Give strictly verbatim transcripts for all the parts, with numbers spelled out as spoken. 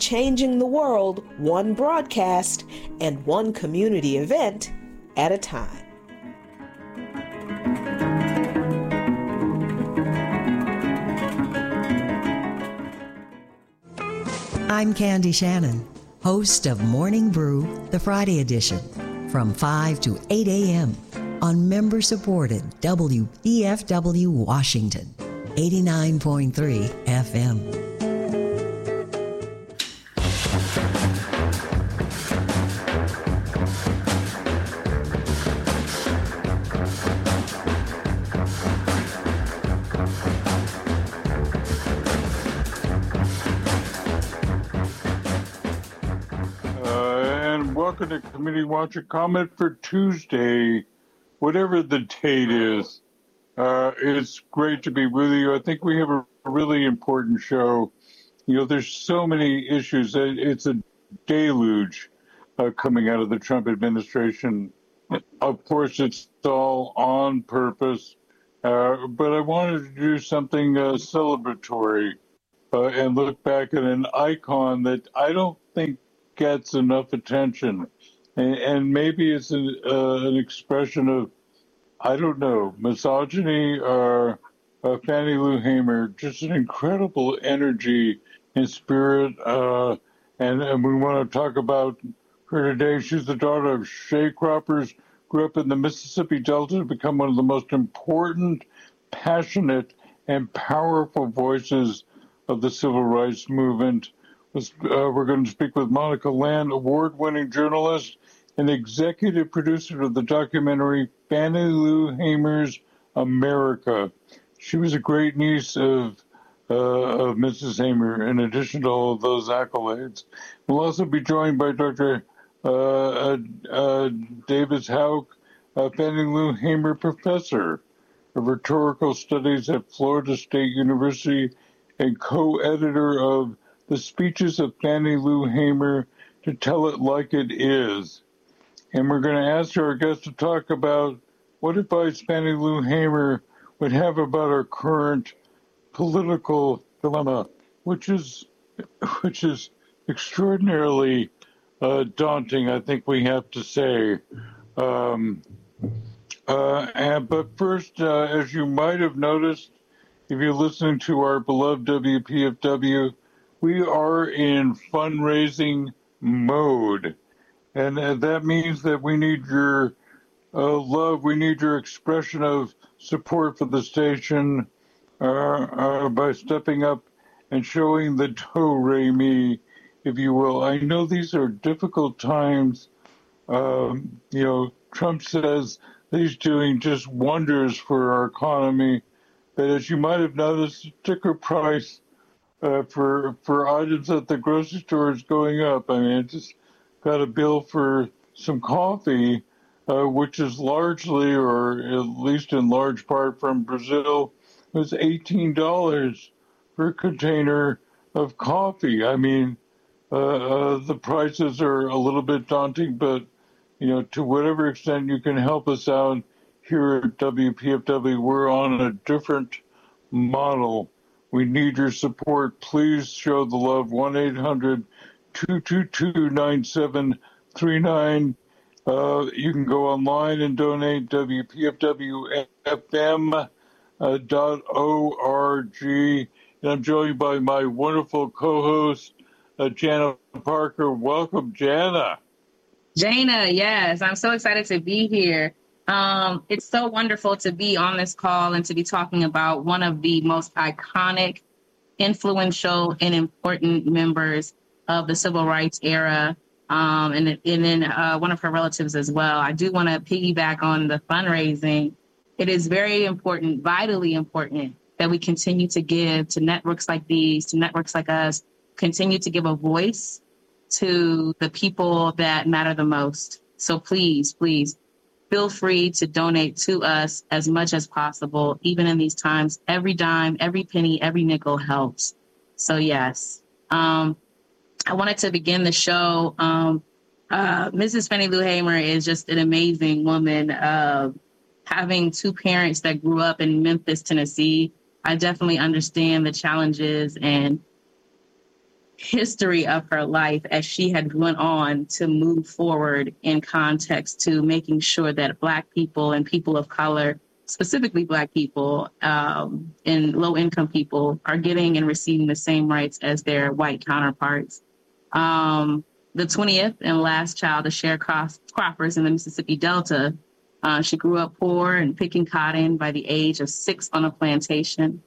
changing the world one broadcast and one community event at a time. I'm Candy Shannon, host of Morning Brew, the Friday edition, from five to eight a.m. on member-supported W E F W Washington, eighty-nine point three F M. Welcome to Committee Watch, a comment for Tuesday, whatever the date is. Uh, it's great to be with you. I think we have a really important show. You know, there's so many issues. It's a deluge uh, coming out of the Trump administration. Of course, it's all on purpose, uh, but I wanted to do something uh, celebratory uh, and look back at an icon that I don't think gets enough attention, and, and maybe it's an, uh, an expression of, I don't know, misogyny or uh, Fannie Lou Hamer, just an incredible energy and spirit, uh, and, and we want to talk about her today. She's the daughter of sharecroppers, grew up in the Mississippi Delta to become one of the most important, passionate, and powerful voices of the civil rights movement. Uh, we're going to speak with Monica Land, award-winning journalist and executive producer of the documentary Fannie Lou Hamer's America. She was a great niece of, uh, of Missus Hamer, in addition to all of those accolades. We'll also be joined by Doctor Uh, uh, uh, Davis Houck, a Fannie Lou Hamer professor of rhetorical studies at Florida State University and co-editor of The Speeches of Fannie Lou Hamer to Tell It Like It Is. And we're going to ask our guest to talk about what advice Fannie Lou Hamer would have about our current political dilemma, which is which is extraordinarily uh, daunting, I think we have to say. Um, uh, and, but first, uh, as you might have noticed, if you're listening to our beloved W P F W, we are in fundraising mode, and uh, that means that we need your uh, love, we need your expression of support for the station uh, uh, by stepping up and showing the do-re-mi, if you will. I know these are difficult times. Um, you know, Trump says that he's doing just wonders for our economy, but as you might have noticed, ticker price Uh, for for items at the grocery store is going up. I mean, I just got a bill for some coffee, uh, which is largely, or at least in large part, from Brazil. It was eighteen dollars for a container of coffee. I mean, uh, uh, the prices are a little bit daunting, but, you know, to whatever extent you can help us out here at W P F W, we're on a different model. We need your support. Please show the love. one eight hundred two two two nine seven three nine. Uh, you can go online and donate, W P F W F M dot org. And I'm joined by my wonderful co-host, uh, Jana Parker. Welcome, Jana. Jana, yes. I'm so excited to be here. Um, it's so wonderful to be on this call and to be talking about one of the most iconic, influential, and important members of the civil rights era, um, and, and then uh, one of her relatives as well. I do want to piggyback on the fundraising. It is very important, vitally important, that we continue to give to networks like these, to networks like us, continue to give a voice to the people that matter the most. So please, please, feel free to donate to us as much as possible, even in these times. Every dime, every penny, every nickel helps. So, yes. Um, I wanted to begin the show. Um, uh, Missus Fannie Lou Hamer is just an amazing woman. Uh, having two parents that grew up in Memphis, Tennessee, I definitely understand the challenges and history of her life as she had went on to move forward in context to making sure that Black people and people of color, specifically Black people um, and low-income people, are getting and receiving the same rights as their white counterparts. Um, the twentieth and last child of sharecroppers in the Mississippi Delta, uh, she grew up poor and picking cotton by the age of six on a plantation.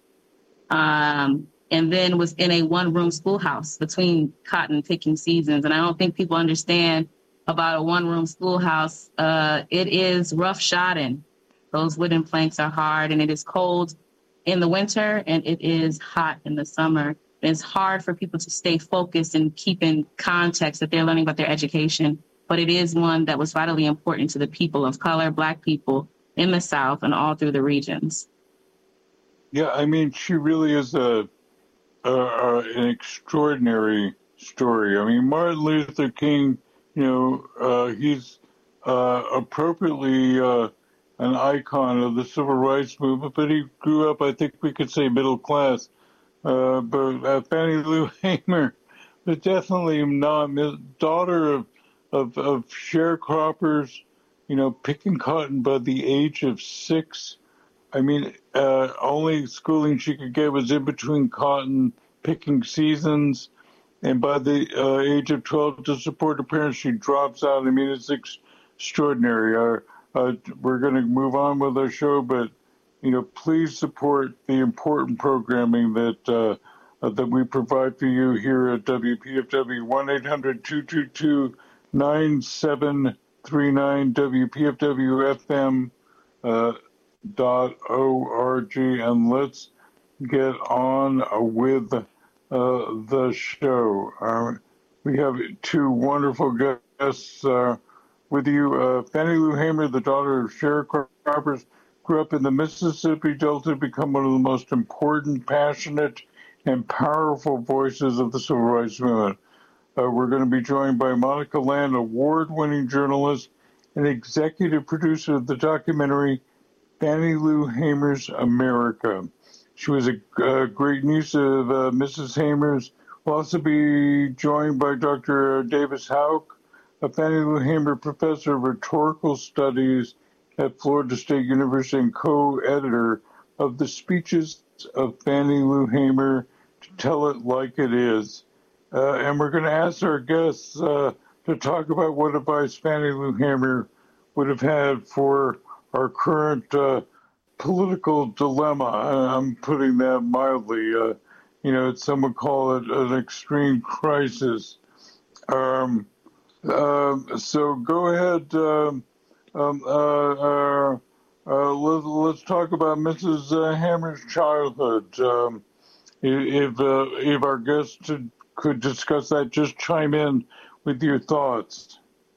Um, and then was in a one-room schoolhouse between cotton picking seasons. And I don't think people understand about a one-room schoolhouse. Uh, it is rough-shodden. Those wooden planks are hard, and it is cold in the winter, and it is hot in the summer. It's hard for people to stay focused and keep in context that they're learning about their education, but it is one that was vitally important to the people of color, Black people in the South and all through the regions. Yeah, I mean, she really is a Uh, an extraordinary story. I mean, Martin Luther King, you know, uh, he's uh, appropriately uh, an icon of the civil rights movement, but he grew up, I think we could say, middle class. Uh, but uh, Fannie Lou Hamer was definitely not daughter of, of, of sharecroppers, you know, picking cotton by the age of six. I mean, uh, only schooling she could get was in between cotton picking seasons. And by the uh, age of twelve, to support her parents, she drops out. I mean, it's ex- extraordinary. Uh, uh, we're going to move on with our show, but, you know, please support the important programming that uh, uh, that we provide for you here at W P F W. one eight hundred two two two nine seven three nine W P F W F M. Uh, dot org, and let's get on with uh, the show. Uh, we have two wonderful guests uh, with you. Uh, Fannie Lou Hamer, the daughter of sharecroppers, grew up in the Mississippi Delta to become one of the most important, passionate, and powerful voices of the civil rights movement. Uh, we're going to be joined by Monica Land, award-winning journalist and executive producer of the documentary Fannie Lou Hamer's America. She was a, a great niece of uh, Missus Hamer's. We'll also be joined by Doctor Davis Houck, a Fannie Lou Hamer professor of rhetorical studies at Florida State University and co-editor of the Speeches of Fannie Lou Hamer, To Tell It Like It Is. Uh, and we're going to ask our guests uh, to talk about what advice Fannie Lou Hamer would have had for our current uh, political dilemma. I'm putting that mildly. Uh, you know, some would call it an extreme crisis. Um, uh, so go ahead. Um, um, uh, uh, uh, let, let's talk about Missus Uh, Hamer's childhood. Um, if uh, if our guests could discuss that, just chime in with your thoughts.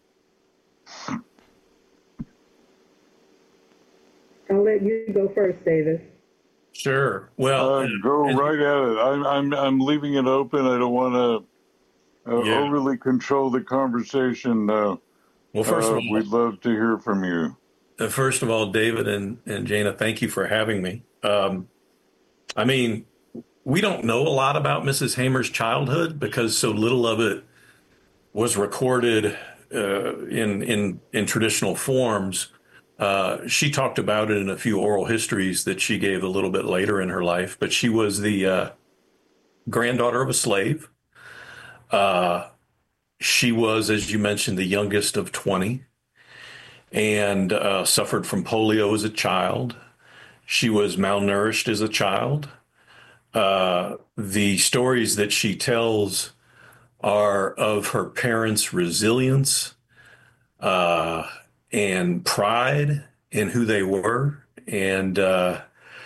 I'll let you go first, Davis. Sure. Well, uh, go and, right at it. I'm I'm I'm leaving it open. I don't want to uh, yeah. overly control the conversation. Uh, well, first uh, of all, we'd love to hear from you. Uh, first of all, David and and Jana, thank you for having me. Um, I mean, we don't know a lot about Missus Hamer's childhood because so little of it was recorded uh, in in in traditional forms. Uh, she talked about it in a few oral histories that she gave a little bit later in her life, but she was the uh, granddaughter of a slave. Uh, she was, as you mentioned, the youngest of twenty and uh, suffered from polio as a child. She was malnourished as a child. Uh, the stories that she tells are of her parents' resilience, uh, and pride in who they were. And uh,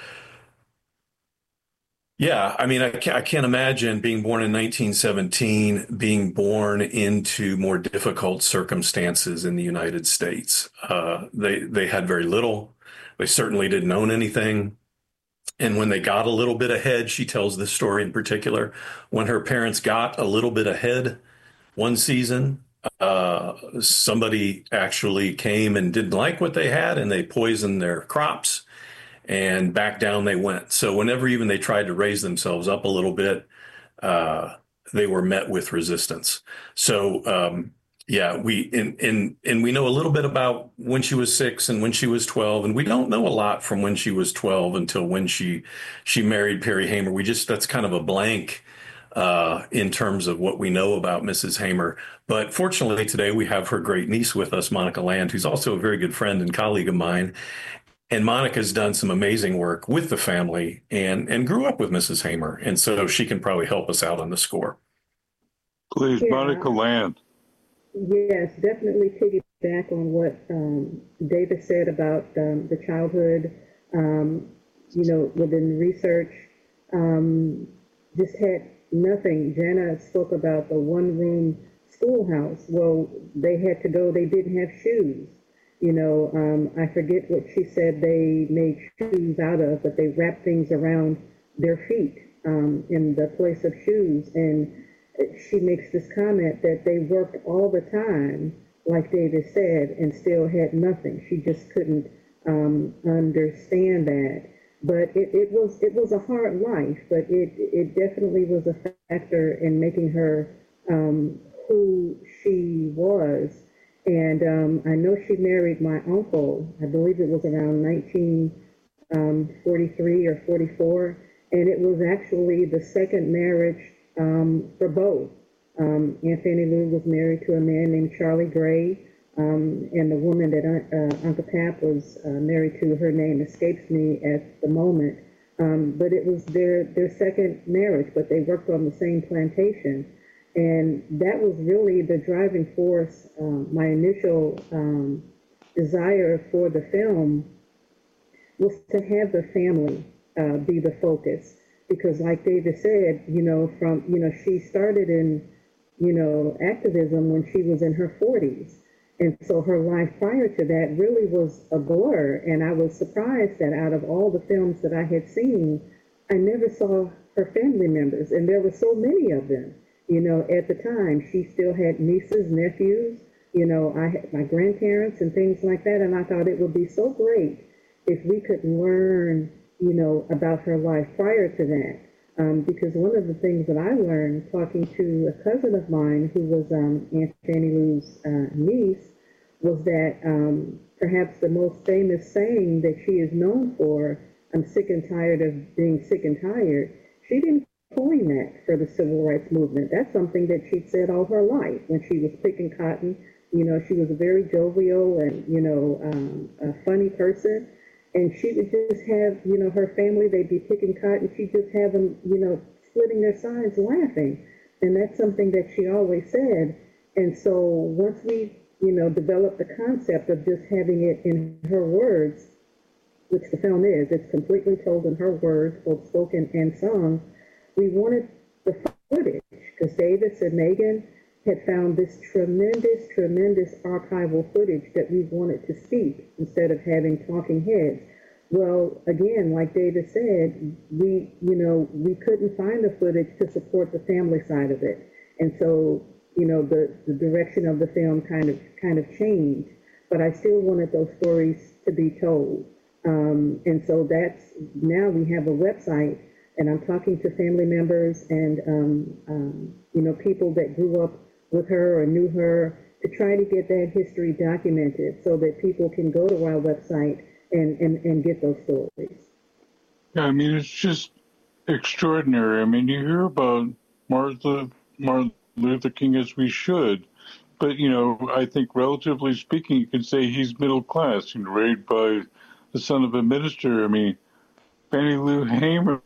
yeah, I mean, I can't, I can't imagine being born in nineteen seventeen, being born into more difficult circumstances in the United States. Uh, they, they had very little. They certainly didn't own anything. And when they got a little bit ahead, she tells this story in particular, when her parents got a little bit ahead one season, uh, somebody actually came and didn't like what they had and they poisoned their crops and back down they went. So whenever even they tried to raise themselves up a little bit, uh, they were met with resistance. So, um, yeah, we and, and and we know a little bit about when she was six and when she was twelve, and we don't know a lot from when she was twelve until when she she married Perry Hamer. We just that's kind of a blank uh, in terms of what we know about Missus Hamer. But fortunately, today we have her great niece with us, Monica Land, who's also a very good friend and colleague of mine. And Monica's done some amazing work with the family and and grew up with Missus Hamer, and so she can probably help us out on the score. Please, Yeah. Monica Land. Yes, definitely piggyback on what um, David said about um, the childhood, um, you know, within research. Um, just had nothing. Jana spoke about the one-room schoolhouse. Well, they had to go, they didn't have shoes. You know, um, I forget what she said they made shoes out of, but they wrapped things around their feet um, in the place of shoes. And she makes this comment that they worked all the time, like David said, and still had nothing. She just couldn't um, understand that. But it, it was it was a hard life, but it it definitely was a factor in making her um, who she was. And um, I know she married my uncle. I believe it was around nineteen forty-three or forty-four, and it was actually the second marriage um, for both. Um, Aunt Fannie Lou was married to a man named Charlie Gray, um, and the woman that uh, Uncle Pap was uh, married to, her name escapes me at the moment. Um, but it was their their second marriage, but they worked on the same plantation. And that was really the driving force. Um, my initial um, desire for the film was to have the family uh, be the focus. Because like David said, you know, from, you know, she started in, you know, activism when she was in her forties. And so her life prior to that really was a blur. And I was surprised that out of all the films that I had seen, I never saw her family members. And there were so many of them. You know, at the time, she still had nieces, nephews, you know, I had my grandparents and things like that. And I thought it would be so great if we could learn, you know, about her life prior to that. Um, because one of the things that I learned talking to a cousin of mine who was um, Aunt Fannie Lou's uh, niece was that um, perhaps the most famous saying that she is known for, I'm sick and tired of being sick and tired, she didn't coin that for the civil rights movement. That's something that she'd said all her life when she was picking cotton. You know, she was a very jovial and, you know, um, a funny person. And she would just have, you know, her family, they'd be picking cotton. She'd just have them, you know, splitting their sides laughing. And that's something that she always said. And so once we, you know, developed the concept of just having it in her words, which the film is, it's completely told in her words, both spoken and sung, we wanted the footage because Davis and Megan had found this tremendous, tremendous archival footage that we wanted to speak instead of having talking heads. Well, again, like David said, we, you know, we couldn't find the footage to support the family side of it. And so, you know, the, the direction of the film kind of kind of changed, but I still wanted those stories to be told. Um, and so that's, now we have a website, and I'm talking to family members and, um, um, you know, people that grew up with her or knew her to try to get that history documented so that people can go to our website and, and, and get those stories. Yeah, I mean, it's just extraordinary. I mean, you hear about Martha, Martin Luther King, as we should, but, you know, I think relatively speaking, you can say he's middle class, you know, raised by the son of a minister. I mean, Fannie Lou Hamer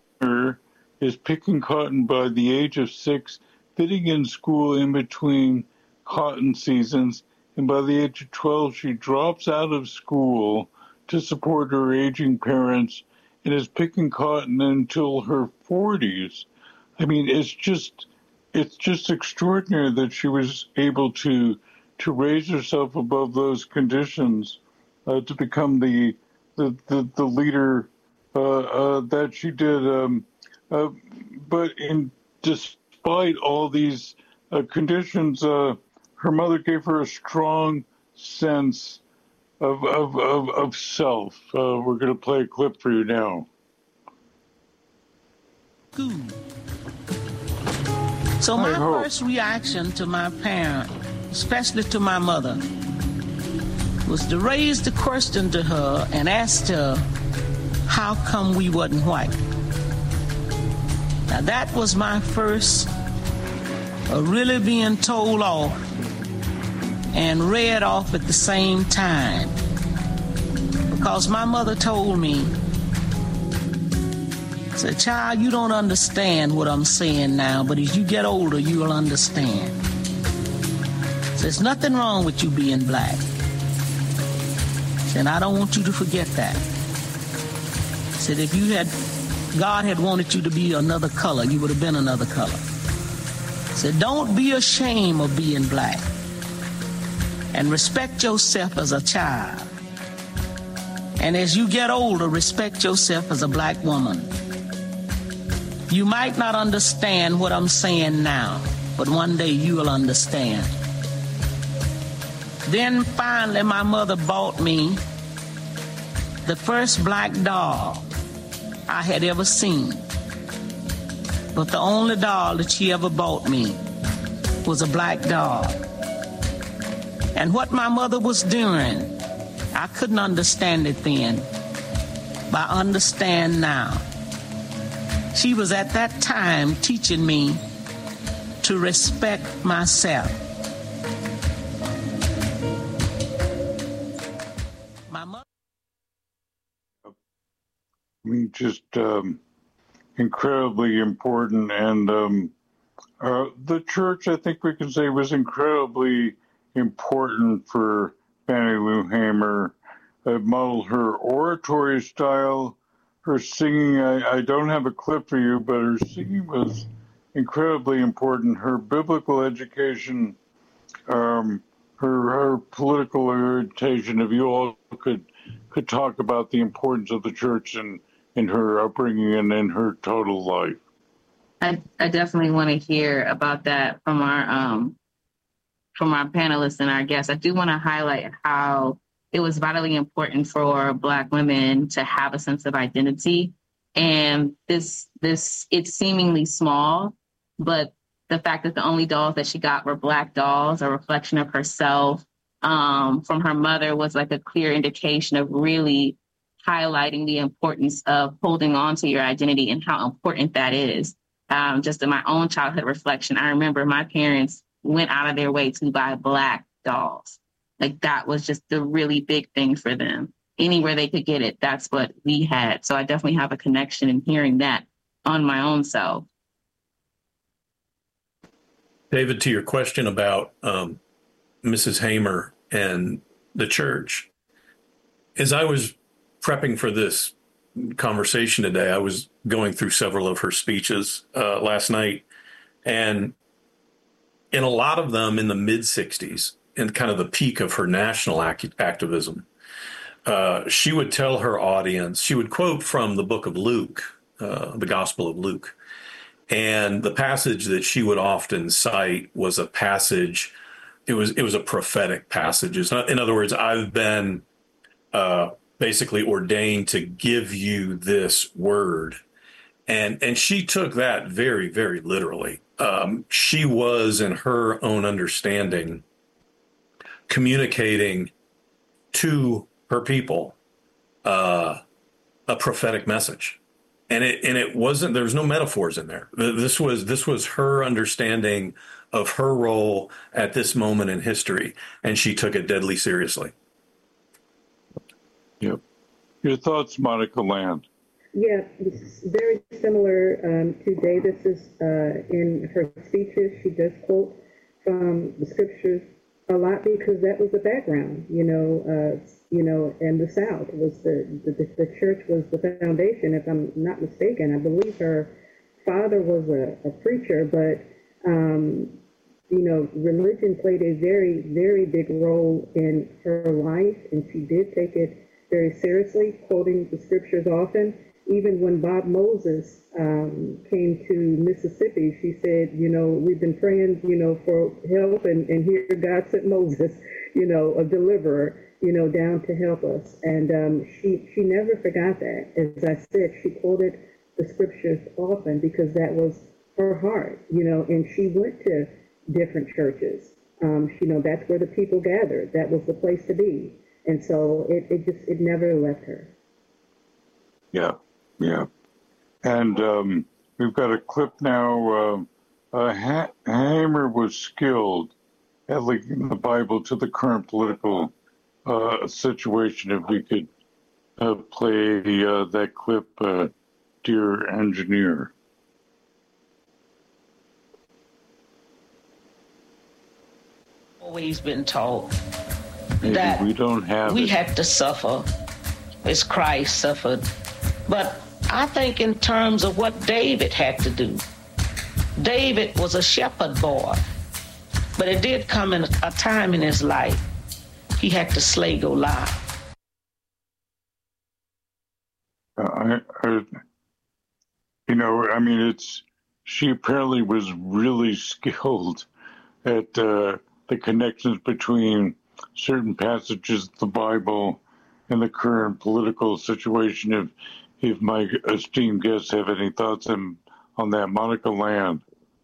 is picking cotton by the age of six, fitting in school in between cotton seasons, and by the age of twelve, she drops out of school to support her aging parents and is picking cotton until her forties. I mean, it's just it's just extraordinary that she was able to to raise herself above those conditions uh, to become the the the, the leader uh, uh, that she did. Um, uh, but in despite all these uh, conditions, uh, her mother gave her a strong sense of of of, of self. Uh, we're going to play a clip for you now. School. So my first reaction to my parent, especially to my mother, was to raise the question to her and ask her, how come we wasn't white? Now that was my first uh, really being told off and read off at the same time. Because my mother told me, said, child, you don't understand what I'm saying now, but as you get older, you'll understand. So there's nothing wrong with you being black. And I don't want you to forget that. Said if you had, God had wanted you to be another color, you would have been another color. Said don't be ashamed of being black. And respect yourself as a child. And as you get older, respect yourself as a black woman. You might not understand what I'm saying now, but one day you will understand. Then finally, my mother bought me the first black doll I had ever seen. But the only doll that she ever bought me was a black doll. And what my mother was doing, I couldn't understand it then, but I understand now. She was at that time teaching me to respect myself. My mother. I mean, just um, incredibly important. And um, uh, the church, I think we can say, was incredibly important for Fannie Lou Hamer. It modeled her oratory style. Her singing, I, I don't have a clip for you, but her singing was incredibly important. Her biblical education, um, her her political orientation, if you all could could talk about the importance of the church in, in her upbringing and in her total life. I, I definitely want to hear about that from our um from our panelists and our guests. I do want to highlight how it was vitally important for Black women to have a sense of identity. And this, this, it's seemingly small, but the fact that the only dolls that she got were Black dolls, a reflection of herself um, from her mother, was like a clear indication of really highlighting the importance of holding on to your identity and how important that is. Um, just in my own childhood reflection, I remember my parents went out of their way to buy Black dolls. Like that was just the really big thing for them. Anywhere they could get it, that's what we had. So I definitely have a connection in hearing that on my own self. David, to your question about um, Missus Hamer and the church, as I was prepping for this conversation today, I was going through several of her speeches uh, last night, and in a lot of them in the mid sixties, and kind of the peak of her national act- activism, uh, she would tell her audience, she would quote from the book of Luke, uh, the Gospel of Luke. And the passage that she would often cite was a passage, it was it was a prophetic passage. It's not, in other words, I've been uh, basically ordained to give you this word. And, and she took that very, very literally. Um, she was, in her own understanding, communicating to her people uh, a prophetic message, and it and it wasn't. There was no metaphors in there. This was this was her understanding of her role at this moment in history, and she took it deadly seriously. Yep. Your thoughts, Monica Land? Yeah, it's very similar um, to Davis's. Uh, in her speeches, she does quote from the scriptures a lot because that was the background, you know, uh, you know, and the South was the, the, the church was the foundation, if I'm not mistaken. I believe her father was a, a preacher, but, um, you know, religion played a very, very big role in her life, and she did take it very seriously, quoting the scriptures often. Even when Bob Moses um, came to Mississippi, she said, you know, we've been praying, you know, for help, and, and here God sent Moses, you know, a deliverer, you know, down to help us. And um, she, she never forgot that. As I said, she quoted the scriptures often because that was her heart, you know, and she went to different churches. Um, you know, that's where the people gathered. That was the place to be. And so it, it just, it never left her. Yeah, yeah. And um, we've got a clip now. Uh, uh, ha- Hamer was skilled at linking the Bible to the current political uh, situation. If we could uh, play uh, that clip, uh, dear engineer. Always been taught Maybe that we don't have we it. have to suffer as Christ suffered. But I think in terms of what David had to do, David was a shepherd boy, but it did come in a time in his life he had to slay Goliath. Uh, I, I, you know, I mean, it's she apparently was really skilled at uh, the connections between certain passages of the Bible and the current political situation. If if my esteemed guests have any thoughts on, on that, Monica Land.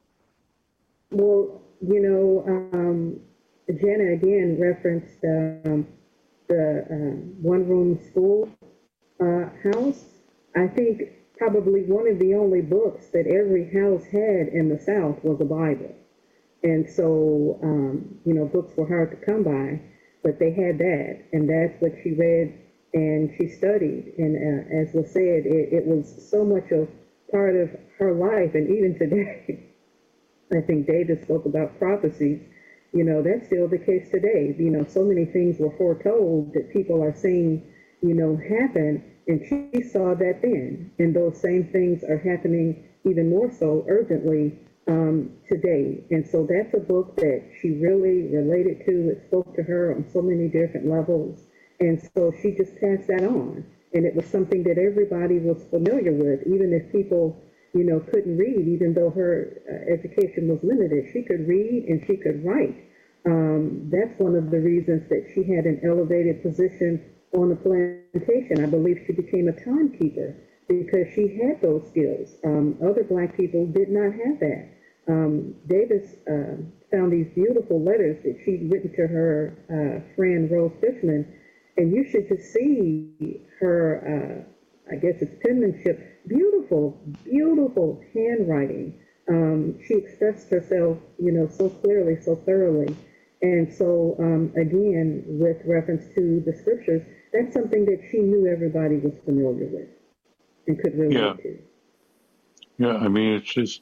Well, you know, um, Jana again referenced um, the uh, one-room school uh, house. I think probably one of the only books that every house had in the South was a Bible. And so, um, you know, books were hard to come by, but they had that, and that's what she read and she studied. And uh, as was said, it, it was so much a part of her life. And even today, I think David spoke about prophecies. You know, that's still the case today. You know, so many things were foretold that people are seeing, you know, happen. And she saw that then. And those same things are happening even more so urgently um, today. And so that's a book that she really related to. It spoke to her on so many different levels. And so she just passed that on. And it was something that everybody was familiar with, even if people, you know, couldn't read, even though her uh, education was limited. She could read and she could write. Um, that's one of the reasons that she had an elevated position on the plantation. I believe she became a timekeeper because she had those skills. Um, other Black people did not have that. Um, Davis uh, found these beautiful letters that she'd written to her uh, friend Rose Fishman, and you should just see her, uh, I guess it's penmanship, beautiful, beautiful handwriting. Um, she expressed herself, you know, so clearly, so thoroughly. And so, um, again, with reference to the scriptures, that's something that she knew everybody was familiar with and could relate Yeah. to. Yeah, I mean, it's just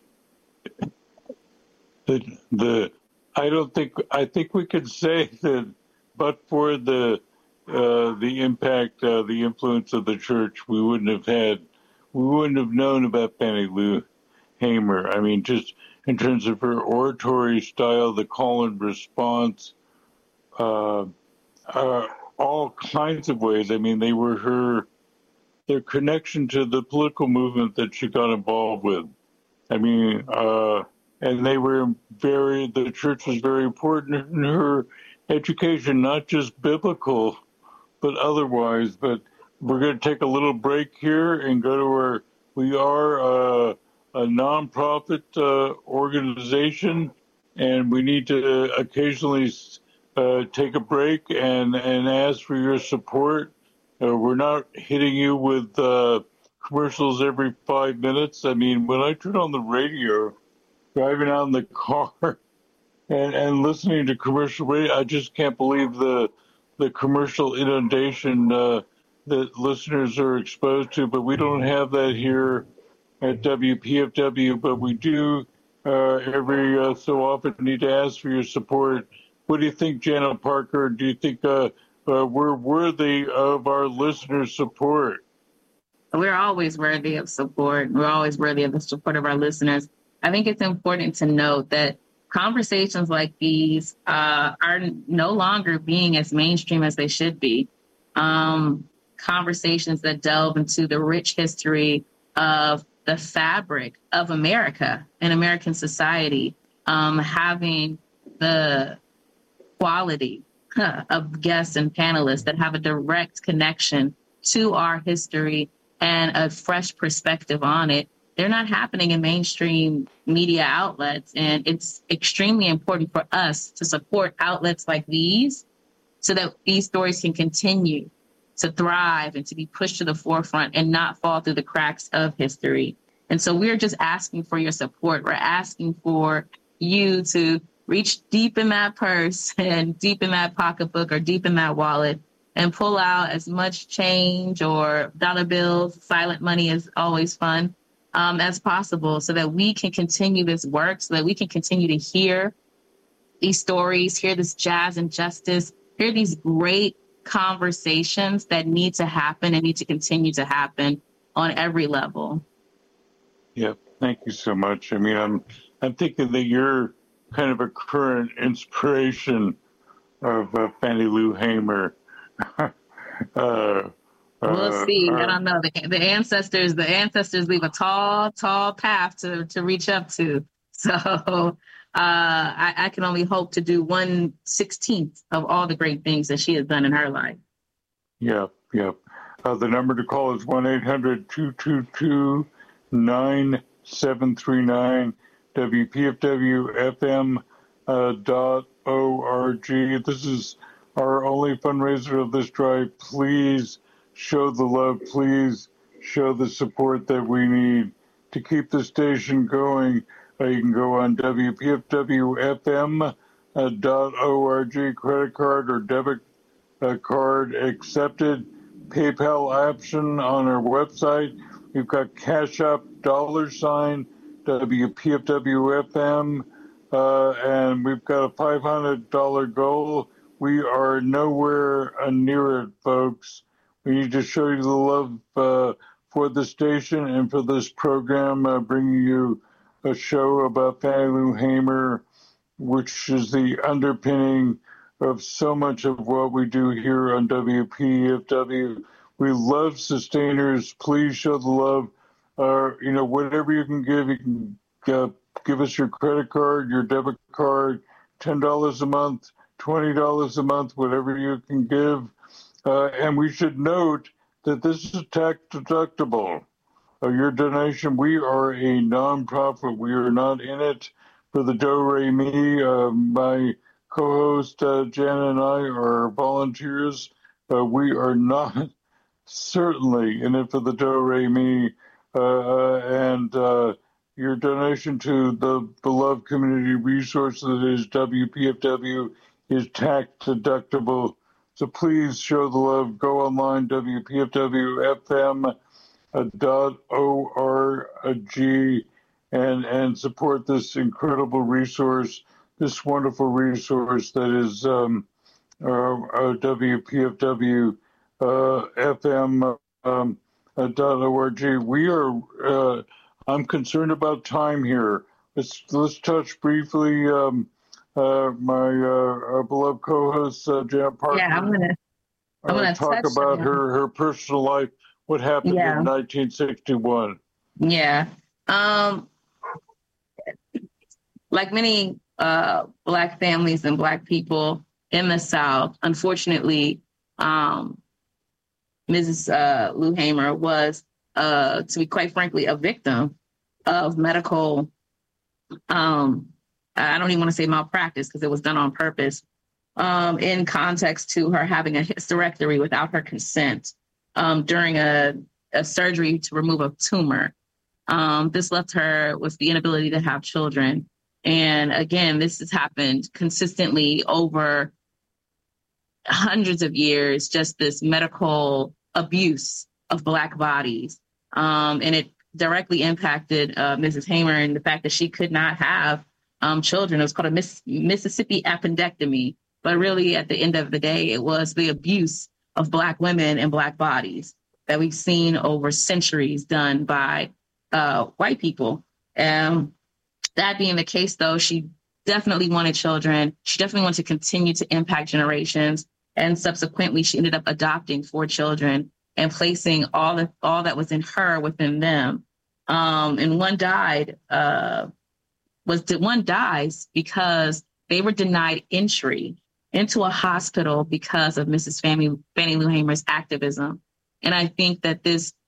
the the. I don't think I think we could say that, but for the uh, the impact, uh, the influence of the church, we wouldn't have had, we wouldn't have known about Fannie Lou Hamer. I mean, just in terms of her oratory style, the call and response, uh, uh, all kinds of ways. I mean, they were her, their connection to the political movement that she got involved with. I mean, uh, and they were very, the church was very important in her education, not just biblical, but otherwise. But we're going to take a little break here and go to our, we are uh, a nonprofit uh, organization, and we need to occasionally uh, take a break and, and ask for your support. Uh, we're not hitting you with uh, commercials every five minutes. I mean, when I turn on the radio, driving out in the car and, and listening to commercial radio, I just can't believe the the commercial inundation uh, that listeners are exposed to. But we don't have that here at W P F W, but we do uh, every uh, so often need to ask for your support. What do you think, Janet Parker? Do you think uh, uh, we're worthy of our listeners' support? We're always worthy of support. We're always worthy of the support of our listeners. I think it's important to note that conversations like these uh, are no longer being as mainstream as they should be. Um, conversations that delve into the rich history of the fabric of America and American society, um, having the quality huh, of guests and panelists that have a direct connection to our history and a fresh perspective on it they're not happening in mainstream media outlets. And it's extremely important for us to support outlets like these so that these stories can continue to thrive and to be pushed to the forefront and not fall through the cracks of history. And so we're just asking for your support. We're asking for you to reach deep in that purse and deep in that pocketbook or deep in that wallet and pull out as much change or dollar bills, silent money is always fun, um, as possible so that we can continue this work, so that we can continue to hear these stories, hear this jazz and justice, hear these great conversations that need to happen and need to continue to happen on every level. Yeah, thank you so much. I mean, I'm I'm thinking that you're kind of a current inspiration of uh, Fannie Lou Hamer. uh, We'll see. uh, I don't know. The, the ancestors, the ancestors leave a tall, tall path to, to reach up to. So uh, I, I can only hope to do one sixteenth of all the great things that she has done in her life. Yeah, yeah. Uh, the number to call is one eight hundred two two two nine seven three nine, W P F W F M uh, dot O R G. This is our only fundraiser of this drive. Please show the love. Please show the support that we need to keep the station going. Uh, you can go on W P F W F M dot O R G, credit card or debit uh, card accepted. PayPal option on our website. We've got Cash App, dollar sign, W P F W F M, uh, and we've got a five hundred dollars goal. We are nowhere near it, folks. We need to show you the love uh, for the station and for this program, uh, bringing you a show about Fannie Lou Hamer, which is the underpinning of so much of what we do here on W P F W. We love sustainers. Please show the love. Uh, you know, whatever you can give, you can uh, give us your credit card, your debit card, ten dollars a month, twenty dollars a month, whatever you can give. Uh, and we should note that this is tax deductible. Uh, your donation, we are a nonprofit. We are not in it for the do-re-mi. Uh, my co-host, uh, Jan and I are volunteers. Uh, we are not certainly in it for the do-re-mi. Uh, and uh, your donation to the beloved community resource that is W P F W is tax deductible. So please show the love. Go online, W P F W F M dot O R G, and, and support this incredible resource, this wonderful resource that is um, uh, uh, W P F W uh, F M um, uh, dot O R G. We are, uh, I'm concerned about time here. Let's, let's touch briefly um, uh, my uh, beloved co-host, uh, Jan Parker. Yeah, I'm gonna, I'm gonna uh, talk about her, her personal life, what happened yeah. in nineteen sixty-one. Yeah. Um, like many uh, Black families and Black people in the South, unfortunately, um, Missus Uh, Lou Hamer was, uh, to be quite frankly, a victim of medical, um, I don't even want to say malpractice because it was done on purpose, um, in context to her having a hysterectomy without her consent um, during a, a surgery to remove a tumor. Um, this left her with the inability to have children. And again, this has happened consistently over hundreds of years, just this medical abuse of Black bodies. Um, and it directly impacted uh, Missus Hamer and the fact that she could not have um, children. It was called a Miss- Mississippi appendectomy. But really, at the end of the day, it was the abuse of Black women and Black bodies that we've seen over centuries done by uh, white people. Um, that being the case, though, she definitely wanted children. She definitely wanted to continue to impact generations. And subsequently, she ended up adopting four children and placing all the, all that was in her within them. Um, and one died, uh, was one dies because they were denied entry into a hospital because of Missus Fannie, Fannie Lou Hamer's activism. And I think that this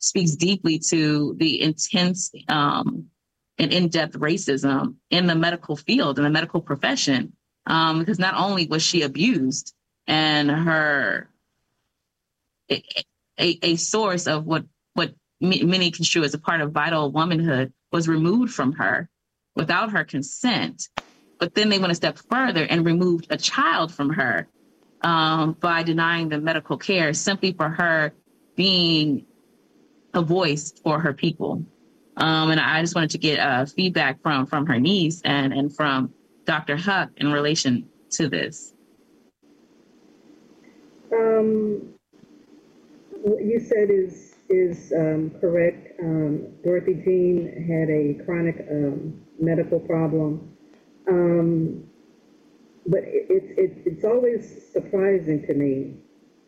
speaks deeply to the intense um, and in-depth racism in the medical field, in the medical profession, um, because not only was she abused and her a, a, a source of what what many construe as a part of vital womanhood was removed from her without her consent, but then they went a step further and removed a child from her um, by denying the medical care simply for her being a voice for her people. Um, and I just wanted to get uh, feedback from from her niece and, and from Doctor Huck in relation to this. Um, what you said is is um, correct. Um, Dorothy Jean had a chronic um, medical problem. Um, but it, it, it, it's always surprising to me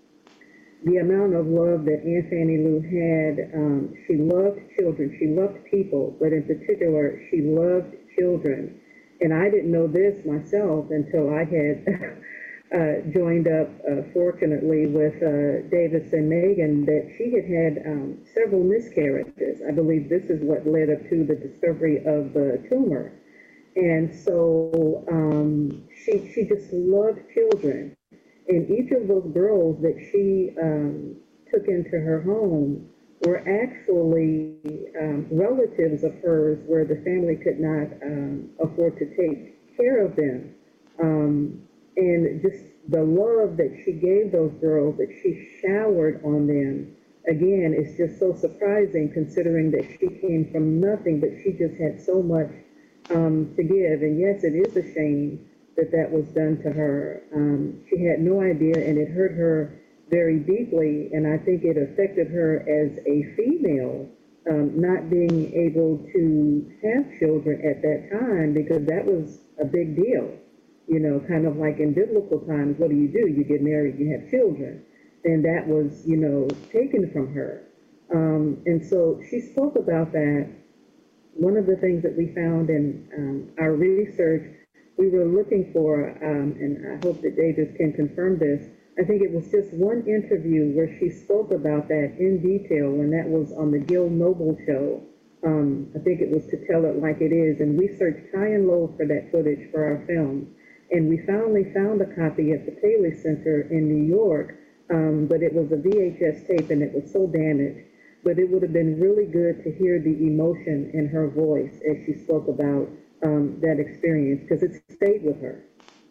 the amount of love that Aunt Fannie Lou had. Um, she loved children. She loved people, but in particular, she loved children. And I didn't know this myself until I had uh, joined up, uh, fortunately, with uh, Davis and Megan, that she had had um, several miscarriages. I believe this is what led up to the discovery of the tumor. And so um, she, she just loved children. And each of those girls that she um, took into her home were actually um, relatives of hers where the family could not um, afford to take care of them. Um, and just the love that she gave those girls, that she showered on them, again, is just so surprising considering that she came from nothing, but she just had so much um, to give. And yes, it is a shame that that was done to her. Um, she had no idea, and it hurt her very deeply, and I think it affected her as a female, um, not being able to have children at that time, because that was a big deal. You know, kind of like in biblical times, what do you do? You get married, you have children. And that was, you know, taken from her. Um, and so she spoke about that. One of the things that we found in um, our research, we were looking for, um, and I hope that Davis can confirm this, I think it was just one interview where she spoke about that in detail, and that was on the Gil Noble show. Um, I think it was To Tell It Like It Is, and we searched high and low for that footage for our film. And we finally found a copy at the Paley Center in New York, um, but it was a V H S tape and it was so damaged. But it would have been really good to hear the emotion in her voice as she spoke about um, that experience, because it stayed with her.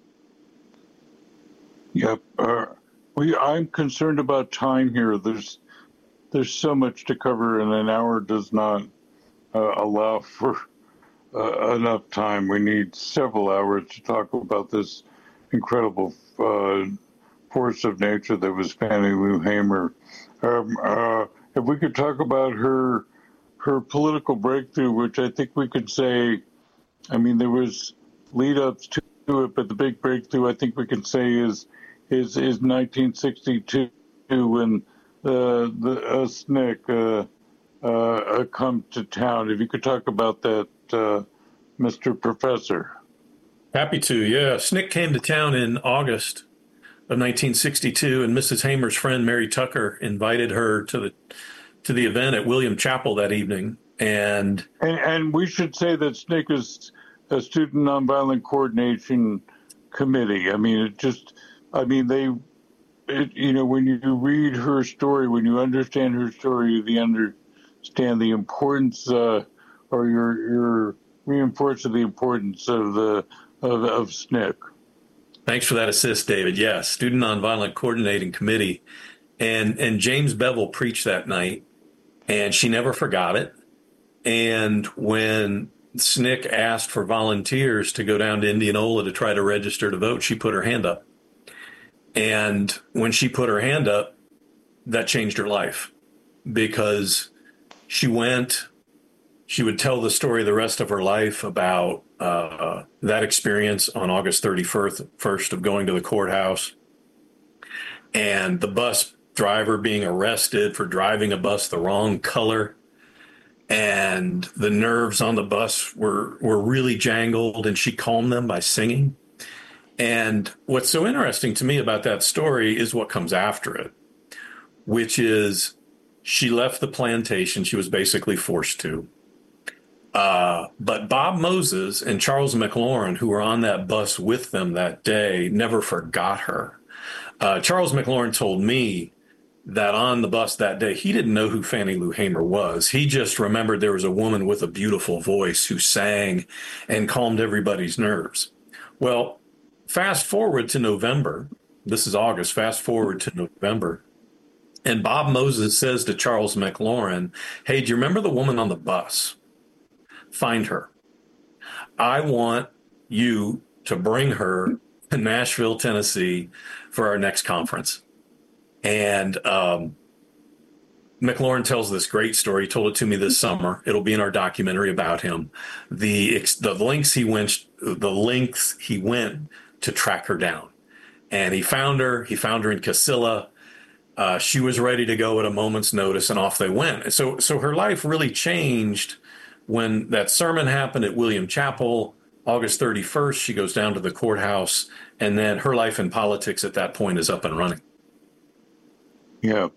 Yep. Uh, we, I'm concerned about time here. There's there's so much to cover, and an hour does not uh, allow for uh, enough time. We need several hours to talk about this incredible uh, force of nature that was Fannie Lou Hamer. Um, uh, if we could talk about her her political breakthrough, which I think we could say, I mean, there was lead-ups to it, but the big breakthrough I think we can say is is is nineteen sixty-two when uh, the uh, S N C C uh, uh, come to town. If you could talk about that, uh, Mister Professor. Happy to, yeah. S N C C came to town in August of nineteen sixty-two, and Missus Hamer's friend Mary Tucker invited her to the to the event at William Chapel that evening. And and, and we should say that S N C C is a Student Nonviolent Coordination Committee. I mean, it just, I mean, they, it, you know, when you read her story, when you understand her story, you understand the importance, uh, or you're, you're reinforcing the importance of the of, of S N C C. Thanks for that assist, David. Yes, Student Nonviolent Coordinating Committee. And and James Bevel preached that night, and she never forgot it. And when S N C C asked for volunteers to go down to Indianola to try to register to vote, she put her hand up. And when she put her hand up, that changed her life, because she went, she would tell the story the rest of her life about uh, that experience on August thirty-first of going to the courthouse, and the bus driver being arrested for driving a bus the wrong color. And the nerves on the bus were, were really jangled, and she calmed them by singing. And what's so interesting to me about that story is what comes after it, which is She left the plantation. She was basically forced to. Uh, but Bob Moses and Charles McLaurin, who were on that bus with them that day, never forgot her. Uh, Charles McLaurin told me that on the bus that day, he didn't know who Fannie Lou Hamer was. He just remembered there was a woman with a beautiful voice who sang and calmed everybody's nerves. Well, fast forward to November. This is August. Fast forward to November. And Bob Moses says to Charles McLaurin, hey, do you remember the woman on the bus? Find her. I want you to bring her to Nashville, Tennessee for our next conference. And um, McLaurin tells this great story. He told it to me this summer. It'll be in our documentary about him. The the lengths he went, the lengths he went to track her down. And he found her. He found her in Casilla. Uh, she was ready to go at a moment's notice, and off they went. So, so her life really changed when that sermon happened at William Chapel, August thirty-first. She goes down to the courthouse, and then her life in politics at that point is up and running. Yeah.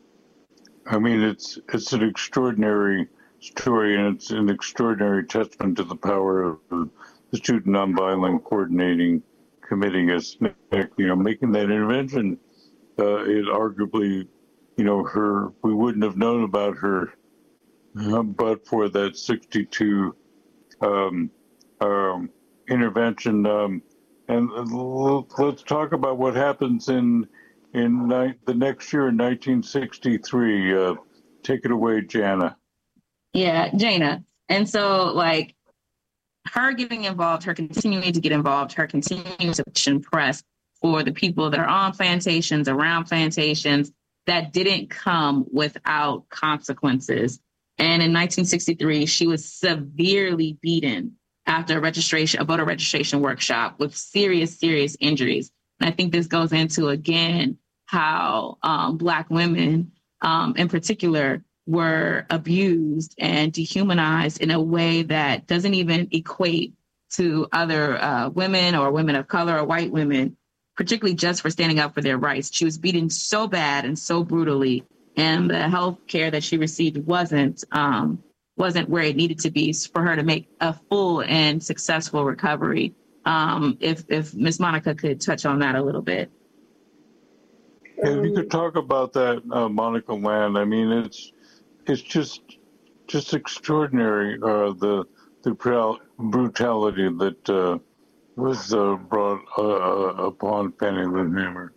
I mean, it's it's an extraordinary story, and it's an extraordinary testament to the power of the Student Nonviolent Coordinating Committee as S N C C, you know, making that intervention. Uh, it arguably, you know, her, we wouldn't have known about her, uh, but for that sixty-two um, um, intervention. Um, and let's talk about what happens in in ni- the next year in nineteen sixty-three. Uh, take it away, Jana. Yeah, Jana. And so, like, her getting involved, her continuing to get involved, her continuing to push and press for the people that are on plantations, around plantations, that didn't come without consequences. And in nineteen sixty-three, she was severely beaten after a registration, a voter registration workshop with serious, serious injuries. And I think this goes into, again, how um, Black women um, in particular were abused and dehumanized in a way that doesn't even equate to other uh, women or women of color or white women, particularly just for standing up for their rights. She was beaten so bad and so brutally, and the health care that she received wasn't um, wasn't where it needed to be for her to make a full and successful recovery. Um, if if Miz Monica could touch on that a little bit. If you could talk about that, uh, Monica Land. I mean, it's it's just just extraordinary, uh, the the brutality that uh, was uh, brought uh, upon Fannie Lou Hamer.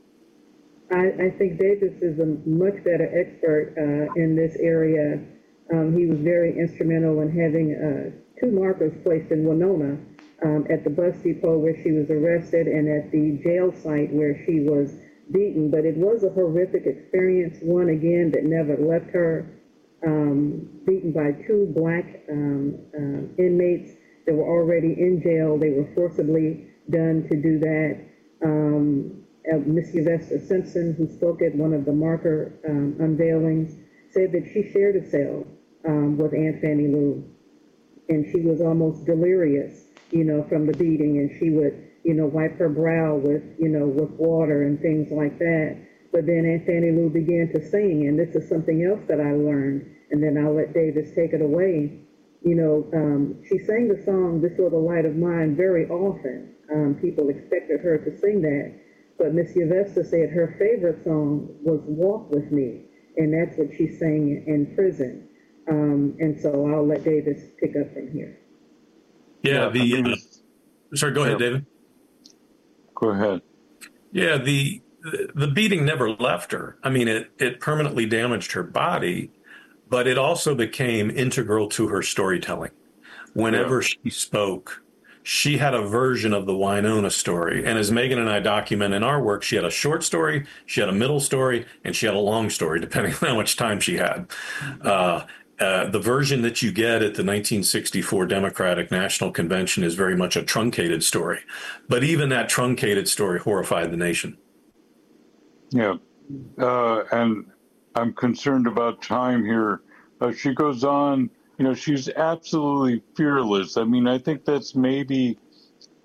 I, I think Davis is a much better expert uh, in this area. Um, he was very instrumental in having uh, two markers placed in Winona um, at the bus depot where she was arrested and at the jail site where she was beaten. But it was a horrific experience, one again that never left her, um, beaten by two Black um, uh, inmates that were already in jail. They were forcibly done to do that. Um, uh, Miss Yvesta Simpson, who spoke at one of the marker um, unveilings, said that she shared a cell um, with Aunt Fannie Lou, and she was almost delirious, you know, from the beating, and she would, you know, wipe her brow with, you know, with water and things like that. But then Aunt Fannie Lou began to sing, and this is something else that I learned, and then I'll let Davis take it away. You know, um, she sang the song, This Little Light of Mine, very often. Um, people expected her to sing that. But Miss Yvesta said her favorite song was Walk With Me, and that's what she sang in prison. Um, and so I'll let Davis pick up from here. Yeah, the uh, sorry, go ahead, David. Go ahead. Yeah, the the beating never left her. I mean, it it permanently damaged her body, but it also became integral to her storytelling. Whenever yeah. she spoke, she had a version of the Winona story. And as Megan and I document in our work, she had a short story, she had a middle story, and she had a long story, depending on how much time she had. Uh, uh, the version that you get at the nineteen sixty-four Democratic National Convention is very much a truncated story. But even that truncated story horrified the nation. Yeah. Uh, and I'm concerned about time here. Uh, she goes on, you know, she's absolutely fearless. I mean, I think that's maybe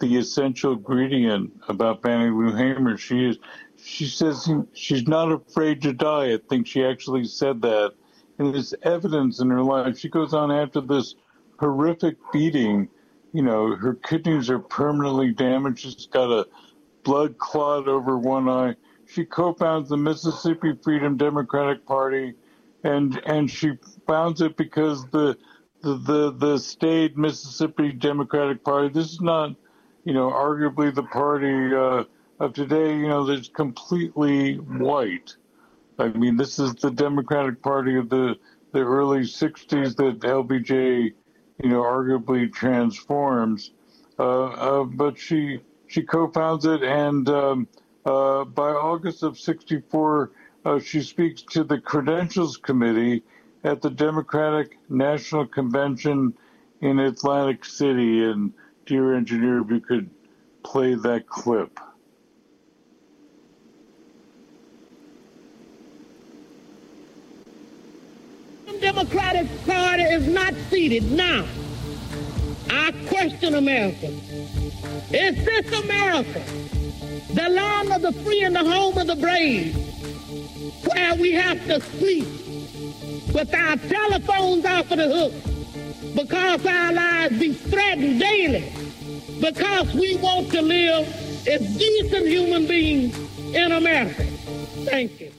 the essential ingredient about Fannie Lou Hamer. She is, she says she's not afraid to die. I think she actually said that. And there's evidence in her life. She goes on after this horrific beating. You know, her kidneys are permanently damaged. She's got a blood clot over one eye. She co-founds the Mississippi Freedom Democratic Party, and and she founds it because the the the, the state Mississippi Democratic Party, this is not, you know, arguably the party uh, of today, you know, that's completely white. I mean, this is the Democratic Party of the, the early sixties that L B J, you know, arguably transforms. Uh, uh, but she she co-founds it, and um, uh, by August of sixty-four, uh, she speaks to the Credentials Committee at the Democratic National Convention in Atlantic City. And dear engineer, if you could play that clip. Democratic Party is not seated now. I question America. Is this America, the land of the free and the home of the brave, where we have to sleep with our telephones off of the hook because our lives be threatened daily, because we want to live as decent human beings in America? Thank you.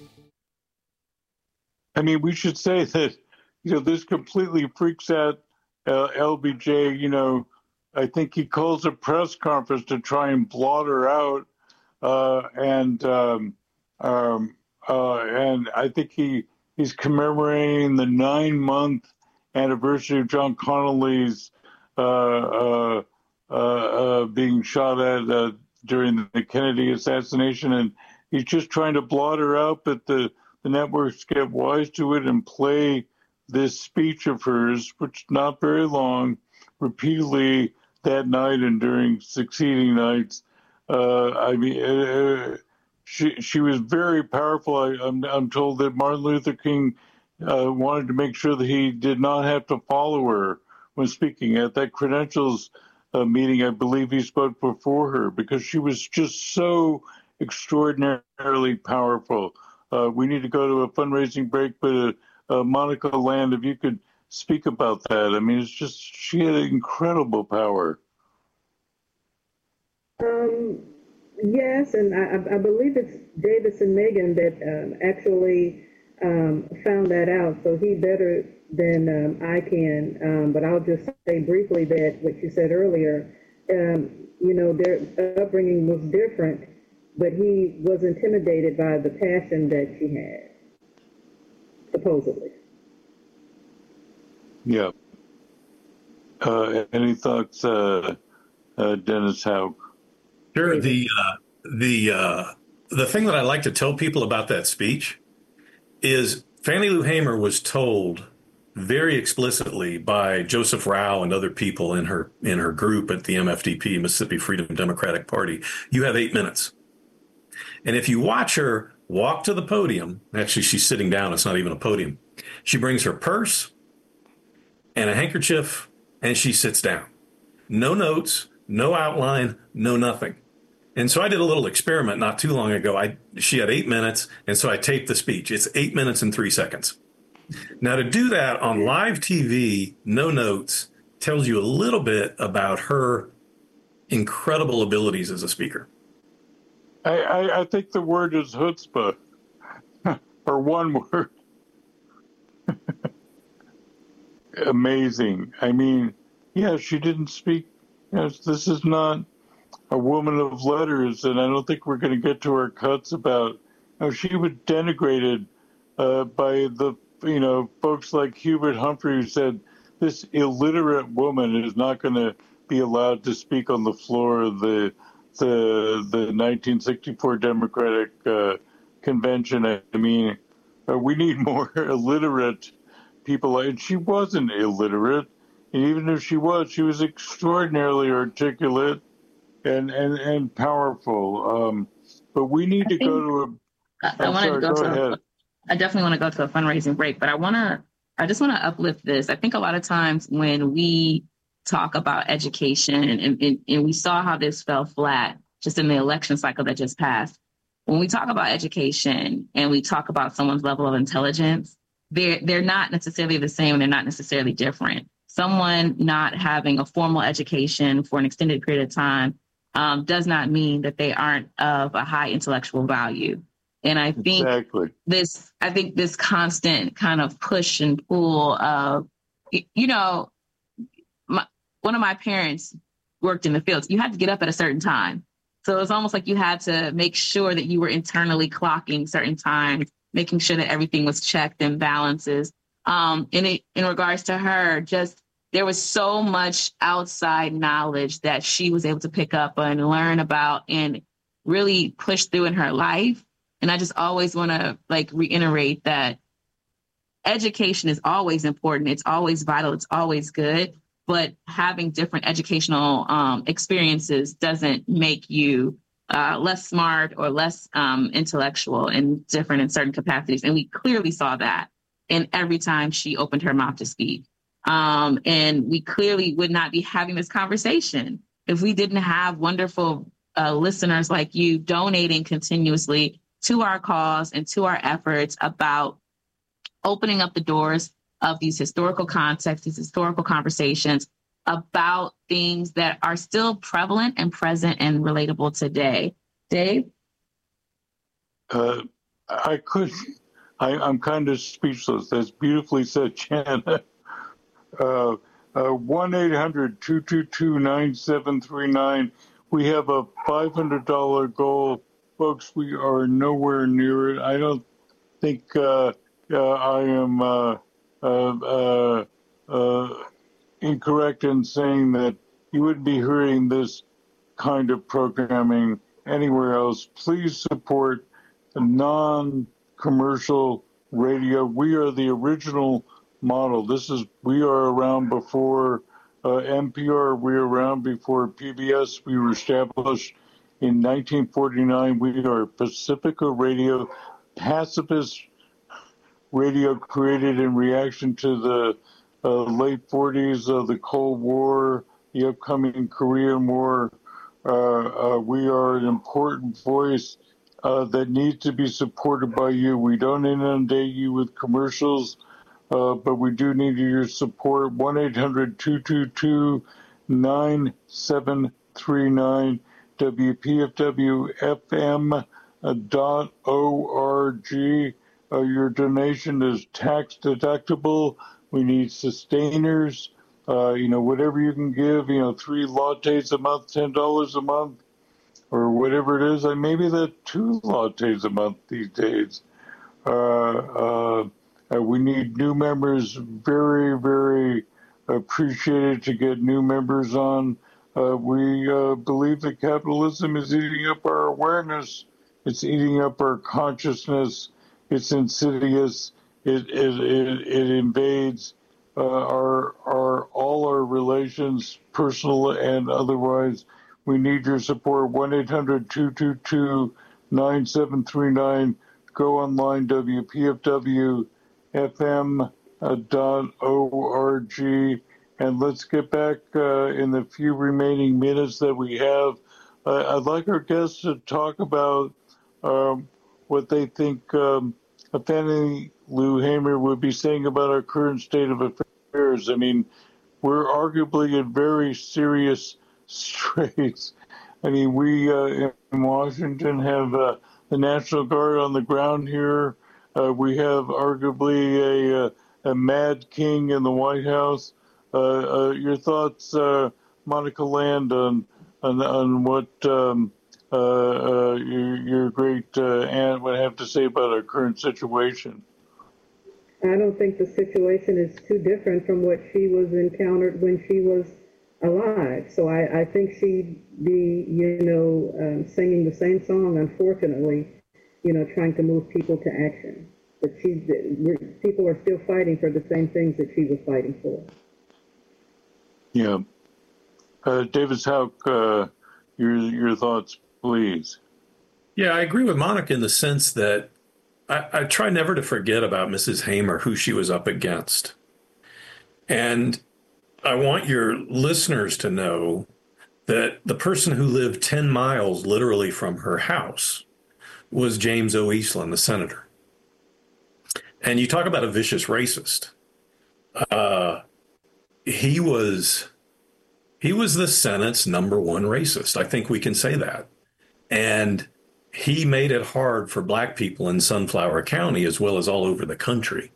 I mean, we should say that, you know, this completely freaks out uh, L B J. You know, I think he calls a press conference to try and blot her out. Uh, and um, um, uh, and I think he he's commemorating the nine month anniversary of John Connally's uh, uh, uh, uh, being shot at uh, during the Kennedy assassination. And he's just trying to blot her out, but the, the networks get wise to it and play this speech of hers, which is not very long, repeatedly that night and during succeeding nights. Uh, I mean, uh, she she was very powerful. I, I'm I'm told that Martin Luther King uh, wanted to make sure that he did not have to follow her when speaking at that Credentials uh, meeting. I believe he spoke before her because she was just so extraordinarily powerful. Uh, we need to go to a fundraising break, but. Uh, Uh, Monica Land, if you could speak about that. I mean, it's just, she had incredible power. Um, yes, and I, I believe it's Davis and Megan that um, actually um, found that out, so he better than um, I can. Um, but I'll just say briefly that what you said earlier, um, you know, their upbringing was different, but he was intimidated by the passion that she had. Supposedly. Yeah. Uh, any thoughts, uh, uh, Dennis Houck? Sure. The uh, the uh, the thing that I like to tell people about that speech is Fannie Lou Hamer was told very explicitly by Joseph Rao and other people in her in her group at the M F D P, Mississippi Freedom Democratic Party, you have eight minutes. And if you watch her walk to the podium, actually she's sitting down, it's not even a podium. She brings her purse and a handkerchief and she sits down. No notes, no outline, no nothing. And so I did a little experiment not too long ago. I she had eight minutes, and so I taped the speech. It's eight minutes and three seconds. Now to do that on live T V, no notes, tells you a little bit about her incredible abilities as a speaker. I, I, I think the word is chutzpah, or one word. Amazing. I mean, yeah, she didn't speak. You know, this is not a woman of letters, and I don't think we're going to get to her cuts about. You know, she was denigrated uh, by the you know folks like Hubert Humphrey, who said this illiterate woman is not going to be allowed to speak on the floor of the. the the nineteen sixty-four Democratic uh, Convention. I mean, uh, we need more illiterate people. And she wasn't illiterate. And even if she was, she was extraordinarily articulate and, and, and powerful. Um, but we need to go to a... I, I want to go, go to ahead. A, I definitely want to go to a fundraising break, but I want to, I just want to uplift this. I think a lot of times when we talk about education, and, and, and we saw how this fell flat just in the election cycle that just passed. When we talk about education and we talk about someone's level of intelligence, they're, they're not necessarily the same, and they're not necessarily different. Someone not having a formal education for an extended period of time um, does not mean that they aren't of a high intellectual value. And I think exactly. this, I think this constant kind of push and pull of, you know, my, one of my parents worked in the fields. You had to get up at a certain time. So it's almost like you had to make sure that you were internally clocking certain times, making sure that everything was checked and balances. Um, in it, in regards to her, just there was so much outside knowledge that she was able to pick up and learn about and really push through in her life. And I just always want to like reiterate that education is always important. It's always vital. It's always good. But having different educational um, experiences doesn't make you uh, less smart or less um, intellectual and different in certain capacities. And we clearly saw that in every time she opened her mouth to speak. Um, and we clearly would not be having this conversation if we didn't have wonderful uh, listeners like you donating continuously to our cause and to our efforts about opening up the doors of these historical contexts, these historical conversations about things that are still prevalent and present and relatable today. Dave? Uh, I could, I, I'm kind of speechless. That's beautifully said, Jana. Uh, uh, one eight hundred two two two nine seven three nine. We have a five hundred dollars goal. Folks, we are nowhere near it. I don't think uh, uh, I am uh, uh, uh, uh, incorrect in saying that you wouldn't be hearing this kind of programming anywhere else. Please support the non-commercial radio. We are the original model. This is, we are around before uh, N P R. We are around before P B S. We were established in nineteen forty-nine. We are Pacifica Radio, pacifist radio created in reaction to the uh, late forties of the Cold War, the upcoming Korean War. Uh, uh, we are an important voice uh, that needs to be supported by you. We don't inundate you with commercials, uh, but we do need your support. one eight hundred two two two nine seven three nine, W P F W F M dot org. Uh, your donation is tax deductible. We need sustainers. Uh, you know, whatever you can give, you know, three lattes a month, ten dollars a month, or whatever it is. And maybe that two lattes a month these days. Uh, uh, uh, we need new members. Very, very appreciated to get new members on. Uh, we uh, believe that capitalism is eating up our awareness. It's eating up our consciousness. It's insidious. It it it, it invades uh, our our all our relations, personal and otherwise. We need your support. one eight hundred two two two nine seven three nine. Go online, W P F W F M dot org, and let's get back uh, in the few remaining minutes that we have. Uh, I'd like our guests to talk about um, what they think um, Fannie Lou Hamer would be saying about our current state of affairs. I mean, we're arguably in very serious straits. I mean, we uh, in Washington have uh, the National Guard on the ground here. Uh, we have arguably a, a, a mad king in the White House. Uh, uh, your thoughts, uh, Monica Land, on on, on what um, uh, uh, your, your great uh, aunt would have to say about our current situation? I don't think the situation is too different from what she was encountered when she was alive. So I, I think she'd be, you know, um, singing the same song, unfortunately, you know, trying to move people to action. But she's, people are still fighting for the same things that she was fighting for. Yeah. Uh, David Houck, uh, your, your thoughts, please. Yeah, I agree with Monica in the sense that I, I try never to forget about Missus Hamer, who she was up against. And I want your listeners to know that the person who lived ten miles literally from her house was James O. Eastland, the senator. And you talk about a vicious racist. Uh, he was he was the Senate's number one racist. I think we can say that. And he made it hard for black people in Sunflower County as well as all over the country.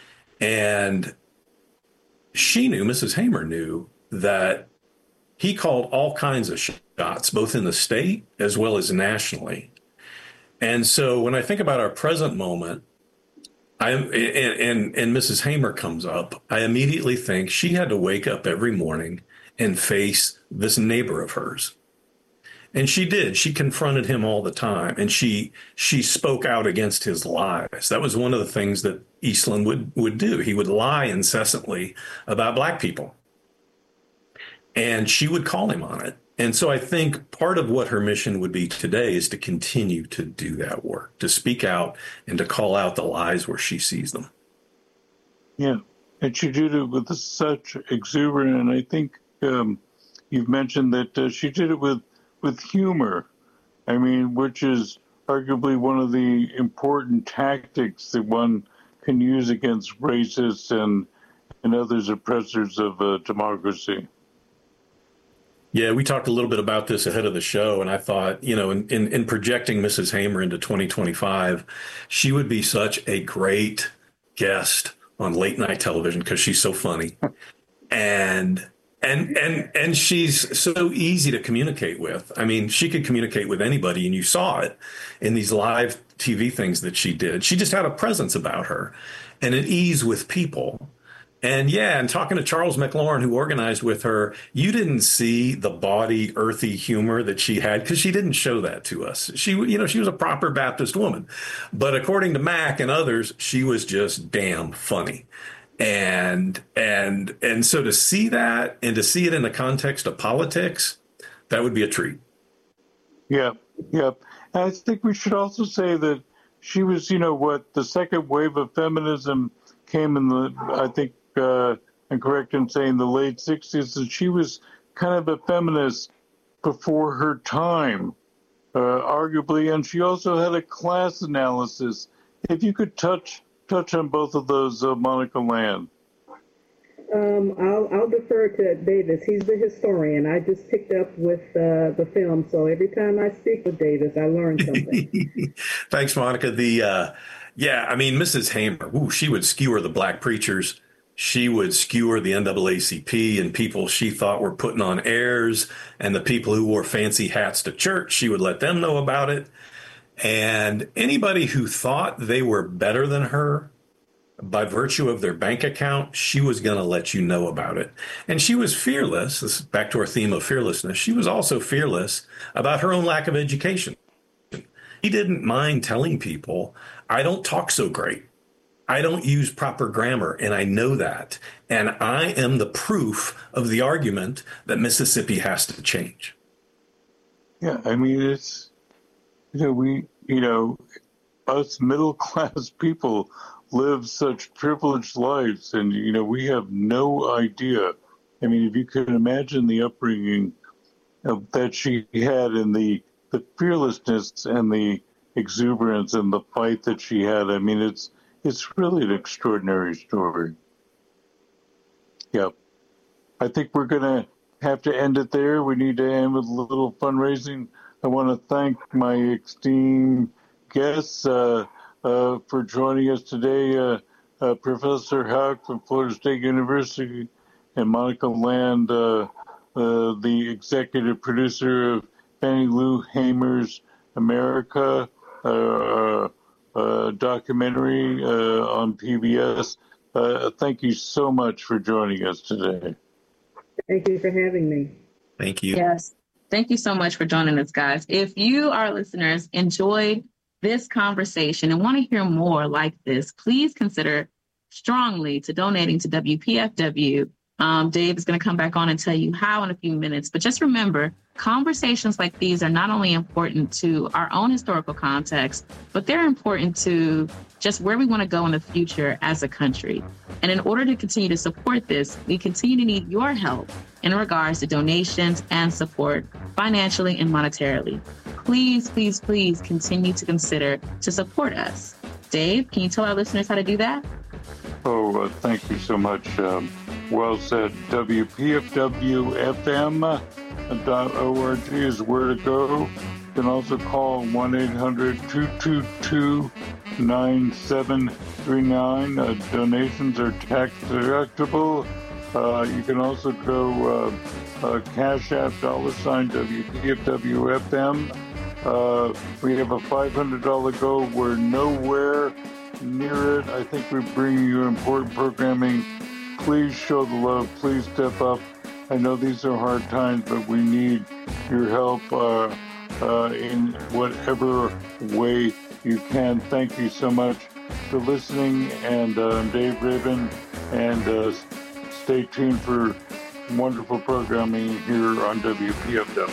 And she knew, Missus Hamer knew, that he called all kinds of shots, both in the state as well as nationally. And so when I think about our present moment, I and, and, and Missus Hamer comes up, I immediately think she had to wake up every morning and face this neighbor of hers. And she did. She confronted him all the time, and she she spoke out against his lies. That was one of the things that Eastland would, would do. He would lie incessantly about black people. And she would call him on it. And so I think part of what her mission would be today is to continue to do that work, to speak out and to call out the lies where she sees them. Yeah, and she did it with such exuberance. And I think um, you've mentioned that uh, she did it with, with humor, I mean, which is arguably one of the important tactics that one can use against racists and, and others oppressors of uh, democracy. Yeah, we talked a little bit about this ahead of the show, and I thought, you know, in, in, in projecting Missus Hamer into twenty twenty-five, she would be such a great guest on late night television because she's so funny. and and and and she's so easy to communicate with. I mean, she could communicate with anybody, and you saw it in these live T V things that she did. She just had a presence about her and an ease with people. And yeah, and talking to Charles McLaurin, who organized with her, you didn't see the bawdy, earthy humor that she had because she didn't show that to us. She, you know, she was a proper Baptist woman. But according to Mac and others, she was just damn funny. And and and so to see that and to see it in the context of politics, that would be a treat. Yeah, yeah. And I think we should also say that she was, you know, what the second wave of feminism came in the, I think, Uh, I'm correct in saying the late sixties, and she was kind of a feminist before her time, uh, arguably, and she also had a class analysis. If you could touch touch on both of those, uh, Monica Land. Um, I'll, I'll defer to Davis. He's the historian. I just picked up with uh, the film, so every time I speak with Davis, I learn something. Thanks, Monica. The uh, yeah, I mean, Missus Hamer, ooh, she would skewer the black preachers. She would skewer the N double A C P and people she thought were putting on airs, and the people who wore fancy hats to church, she would let them know about it. And anybody who thought they were better than her by virtue of their bank account, she was going to let you know about it. And she was fearless. This is back to our theme of fearlessness. She was also fearless about her own lack of education. He didn't mind telling people, I don't talk so great. I don't use proper grammar, and I know that. And I am the proof of the argument that Mississippi has to change. Yeah, I mean, it's, you know, we, you know, us middle-class people live such privileged lives, and, you know, we have no idea. I mean, if you can imagine the upbringing of, that she had and the, the fearlessness and the exuberance and the fight that she had, I mean, it's, It's really an extraordinary story. Yeah. I think we're going to have to end it there. We need to end with a little fundraising. I want to thank my esteemed guests uh, uh, for joining us today. Uh, uh, Professor Houck from Florida State University and Monica Land, uh, uh, the executive producer of Fannie Lou Hamer's America. Uh, Uh, documentary uh, on P B S. Uh, thank you so much for joining us today. Thank you for having me. Thank you. Yes. Thank you so much for joining us, guys. If you, our listeners, enjoyed this conversation and want to hear more like this, please consider strongly to donating to W P F W. Um, Dave is going to come back on and tell you how in a few minutes. But just remember, conversations like these are not only important to our own historical context, but they're important to just where we want to go in the future as a country. And in order to continue to support this, we continue to need your help in regards to donations and support financially and monetarily. Please, please, please continue to consider to support us. Dave, can you tell our listeners how to do that? Oh, uh, thank you so much. Um, well said. W P F W F M dot org is where to go. You can also call one eight hundred two two two nine seven three nine. Uh, donations are tax deductible. Uh, you can also go uh, uh, Cash App dollar sign W P F W F M. Uh, we have a five hundred dollars goal. We're nowhere near it. I think we're bringing you important programming. Please show the love. Please step up. I know these are hard times, but we need your help uh, uh, in whatever way you can. Thank you so much for listening. And uh, I'm Dave Raven. And uh, stay tuned for wonderful programming here on W P F W.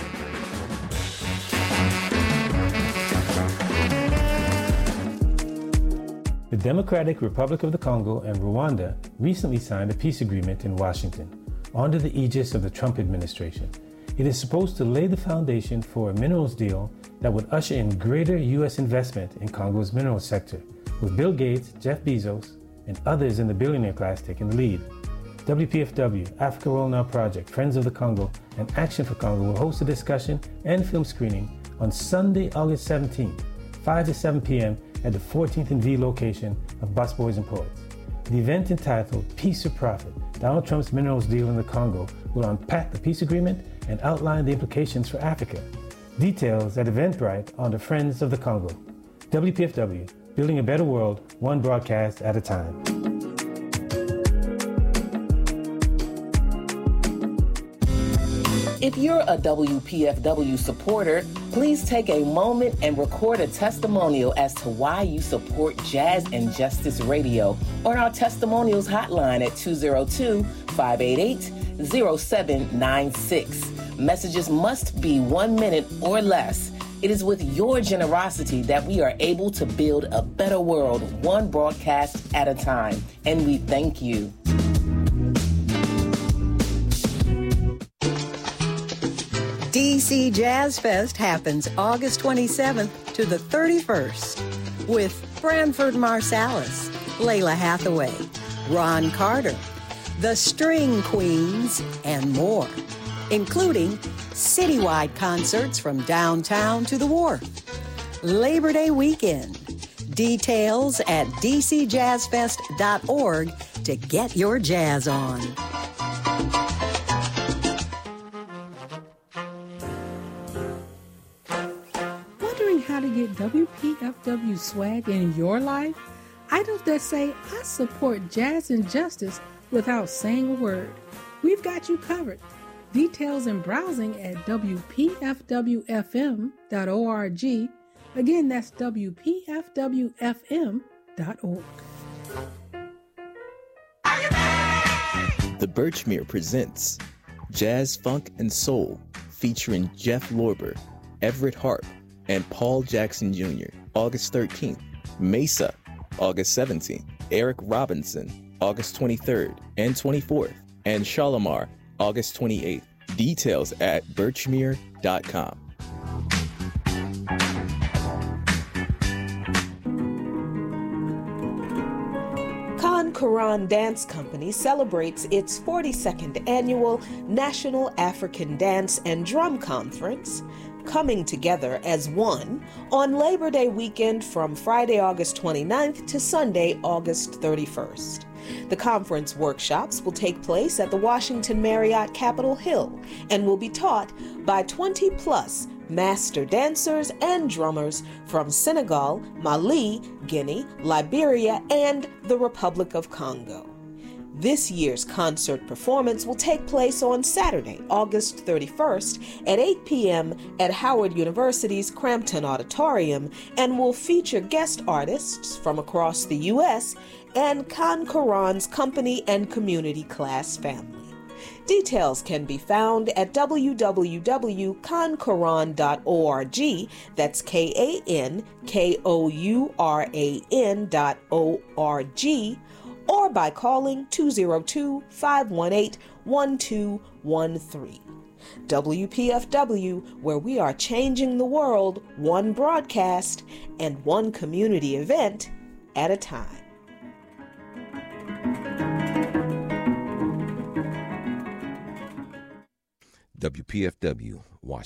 The Democratic Republic of the Congo and Rwanda recently signed a peace agreement in Washington under the aegis of the Trump administration. It is supposed to lay the foundation for a minerals deal that would usher in greater U S investment in Congo's minerals sector, with Bill Gates, Jeff Bezos, and others in the billionaire class taking the lead. W P F W, Africa World Now Project, Friends of the Congo, and Action for Congo will host a discussion and film screening on Sunday, August seventeenth, five to seven p.m. at the fourteenth and V location of Busboys and Poets. The event, entitled Peace or Profit, Donald Trump's minerals deal in the Congo, will unpack the peace agreement and outline the implications for Africa. Details at Eventbrite on the Friends of the Congo. W P F W, building a better world, one broadcast at a time. If you're a W P F W supporter, please take a moment and record a testimonial as to why you support Jazz and Justice Radio on our testimonials hotline at two oh two, five eight eight, oh seven nine six. Messages must be one minute or less. It is with your generosity that we are able to build a better world, one broadcast at a time. And we thank you. D C Jazz Fest happens August twenty-seventh to the thirty-first with Branford Marsalis, Layla Hathaway, Ron Carter, the String Queens, and more, including citywide concerts from downtown to the wharf. Labor Day weekend. Details at d c jazz fest dot org to get your jazz on. How to get W P F W swag in your life? Items that say, I support Jazz and Justice without saying a word. We've got you covered. Details and browsing at w p f w f m dot org. Again, that's w p f w f m dot org. The Birchmere presents Jazz, Funk, and Soul, featuring Jeff Lorber, Everett Harp, and Paul Jackson Junior, August thirteenth. Mesa, August seventeenth. Eric Robinson, August twenty-third and twenty-fourth. And Shalimar, August twenty-eighth. Details at birchmere dot com. Khan Quran Dance Company celebrates its forty-second annual National African Dance and Drum Conference, coming together as one on Labor Day weekend from Friday, August twenty-ninth to Sunday, August thirty-first. The conference workshops will take place at the Washington Marriott Capitol Hill and will be taught by twenty plus master dancers and drummers from Senegal, Mali, Guinea, Liberia, and the Republic of Congo. This year's concert performance will take place on Saturday, August thirty-first at eight p.m. at Howard University's Crampton Auditorium and will feature guest artists from across the U S and Khan Quran's company and community class family. Details can be found at w w w dot kan koran dot org. That's K A N K O U R A N dot O R G, or by calling two oh two, five one eight, one two one three. W P F W, where we are changing the world one broadcast and one community event at a time. W P F W,